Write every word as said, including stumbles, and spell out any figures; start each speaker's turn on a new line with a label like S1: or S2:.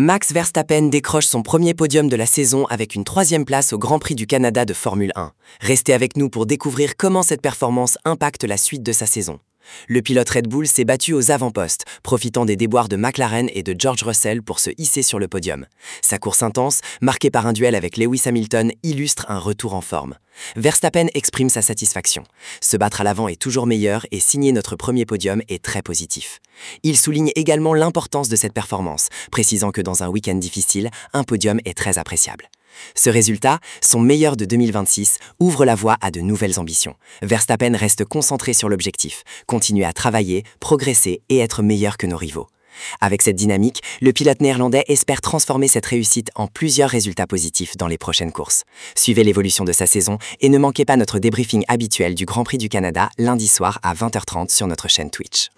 S1: Max Verstappen décroche son premier podium de la saison avec une troisième place au Grand Prix du Canada de Formule un. Restez avec nous pour découvrir comment cette performance impacte la suite de sa saison. Le pilote Red Bull s'est battu aux avant-postes, profitant des déboires de McLaren et de George Russell pour se hisser sur le podium. Sa course intense, marquée par un duel avec Lewis Hamilton, illustre un retour en forme. Verstappen exprime sa satisfaction. Se battre à l'avant est toujours meilleur et signer notre premier podium est très positif. Il souligne également l'importance de cette performance, précisant que dans un week-end difficile, un podium est très appréciable. Ce résultat, son meilleur de deux mille vingt-six, ouvre la voie à de nouvelles ambitions. Verstappen reste concentré sur l'objectif, continuer à travailler, progresser et être meilleur que nos rivaux. Avec cette dynamique, le pilote néerlandais espère transformer cette réussite en plusieurs résultats positifs dans les prochaines courses. Suivez l'évolution de sa saison et ne manquez pas notre débriefing habituel du Grand Prix du Canada lundi soir à vingt heures trente sur notre chaîne Twitch.